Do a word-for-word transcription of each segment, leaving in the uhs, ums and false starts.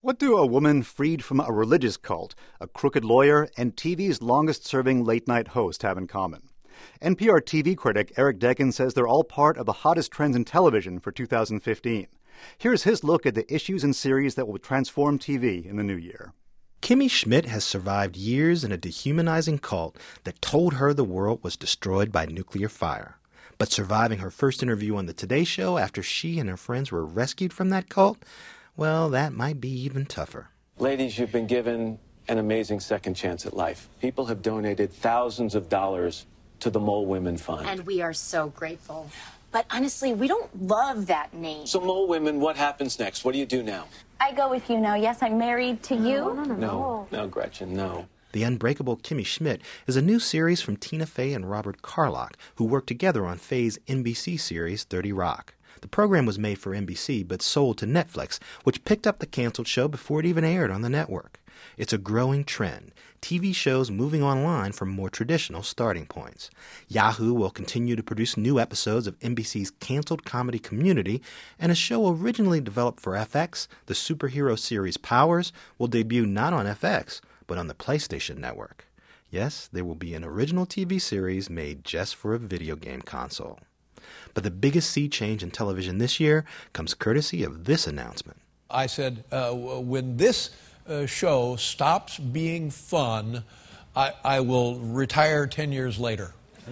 What do a woman freed from a religious cult, a crooked lawyer, and T V's longest-serving late-night host have in common? N P R T V critic Eric Deggans says they're all part of the hottest trends in television for two thousand fifteen. Here's his look at the issues and series that will transform T V in the new year. Kimmy Schmidt has survived years in a dehumanizing cult that told her the world was destroyed by nuclear fire. But surviving her first interview on the Today Show after she and her friends were rescued from that cult, well, that might be even tougher. Ladies, you've been given an amazing second chance at life. People have donated thousands of dollars to the Mole Women Fund. And we are so grateful. But honestly, we don't love that name. So Mole Women, what happens next? What do you do now? I go with you now. Yes, I'm married to you. No, no, no, No, no, Gretchen, no. The Unbreakable Kimmy Schmidt is a new series from Tina Fey and Robert Carlock, who worked together on Fey's N B C series thirty Rock. The program was made for N B C but sold to Netflix, which picked up the canceled show before it even aired on the network. It's a growing trend, T V shows moving online from more traditional starting points. Yahoo will continue to produce new episodes of N B C's canceled comedy Community, and a show originally developed for F X, the superhero series Powers, will debut not on F X, but on the PlayStation Network. Yes, there will be an original T V series made just for a video game console. But the biggest sea change in television this year comes courtesy of this announcement. I said, uh, when this uh, show stops being fun, I, I will retire ten years later.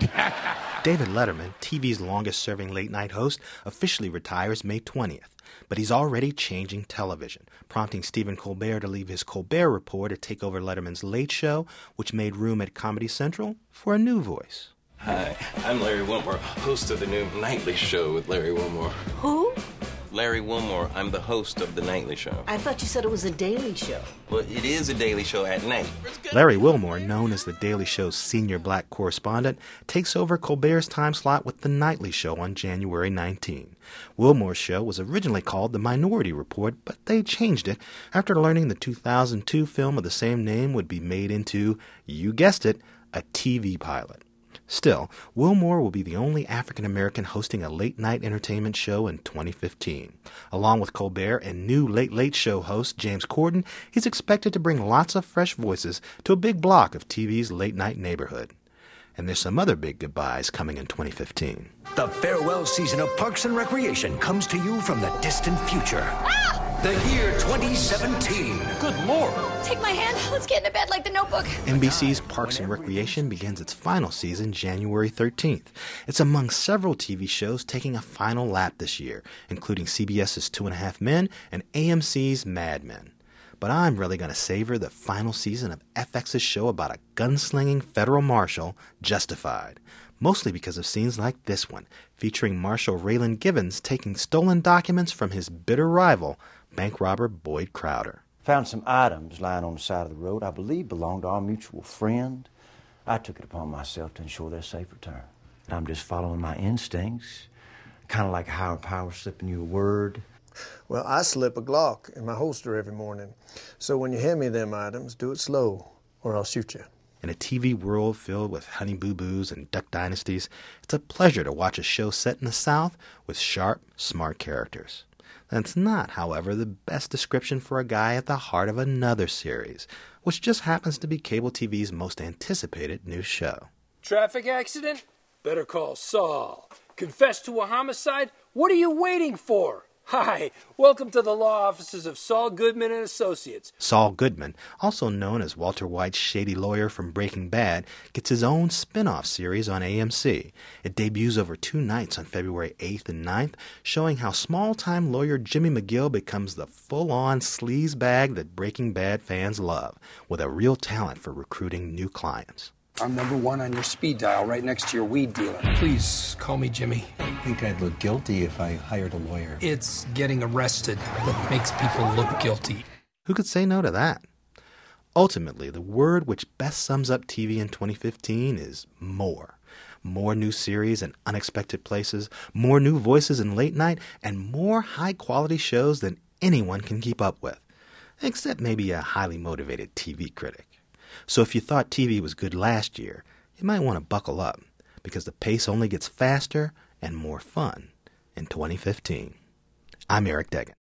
David Letterman, T V's longest-serving late-night host, officially retires May twentieth. But he's already changing television, prompting Stephen Colbert to leave his Colbert Report to take over Letterman's Late Show, which made room at Comedy Central for a new voice. Hi, I'm Larry Wilmore, host of the new Nightly Show with Larry Wilmore. Who? Larry Wilmore. I'm the host of the Nightly Show. I thought you said it was a daily show. Well, it is a daily show at night. Larry Wilmore, known as the Daily Show's senior black correspondent, takes over Colbert's time slot with the Nightly Show on January nineteenth. Wilmore's show was originally called The Minority Report, but they changed it after learning the two thousand two film of the same name would be made into, you guessed it, a T V pilot. Still, Wilmore will be the only African-American hosting a late-night entertainment show in twenty fifteen. Along with Colbert and new Late Late Show host James Corden, he's expected to bring lots of fresh voices to a big block of T V's late-night neighborhood. And there's some other big goodbyes coming in twenty fifteen. The farewell season of Parks and Recreation comes to you from the distant future. Ah! The year twenty seventeen. Good Lord. Take my hand. Let's get into bed like the Notebook. N B C's Parks and Recreation begins its final season January thirteenth. It's among several T V shows taking a final lap this year, including CBS's Two and a Half Men and A M C's Mad Men. But I'm really going to savor the final season of F X's show about a gunslinging federal marshal, Justified. Mostly because of scenes like this one, featuring Marshal Raylan Givens taking stolen documents from his bitter rival, bank robber Boyd Crowder. Found some items lying on the side of the road I believe belonged to our mutual friend. I took it upon myself to ensure their safe return. I'm just following my instincts, kind of like a higher power slipping you a word. Well, I slip a Glock in my holster every morning. So when you hand me them items, do it slow, or I'll shoot you. In a T V world filled with Honey Boo Boos and Duck Dynasties, it's a pleasure to watch a show set in the South with sharp, smart characters. That's not, however, the best description for a guy at the heart of another series, which just happens to be cable T V's most anticipated new show. Traffic accident? Better call Saul. Confess to a homicide? What are you waiting for? Hi, welcome to the law offices of Saul Goodman and Associates. Saul Goodman, also known as Walter White's shady lawyer from Breaking Bad, gets his own spin-off series on A M C. It debuts over two nights on February eighth and ninth, showing how small-time lawyer Jimmy McGill becomes the full-on sleazebag that Breaking Bad fans love, with a real talent for recruiting new clients. I'm number one on your speed dial right next to your weed dealer. Please call me Jimmy. I think I'd look guilty if I hired a lawyer. It's getting arrested that makes people look guilty. Who could say no to that? Ultimately, the word which best sums up T V in twenty fifteen is more. More new series in unexpected places, more new voices in late night, and more high-quality shows than anyone can keep up with. Except maybe a highly motivated T V critic. So if you thought T V was good last year, you might want to buckle up, because the pace only gets faster and more fun in twenty fifteen. I'm Eric Deggans.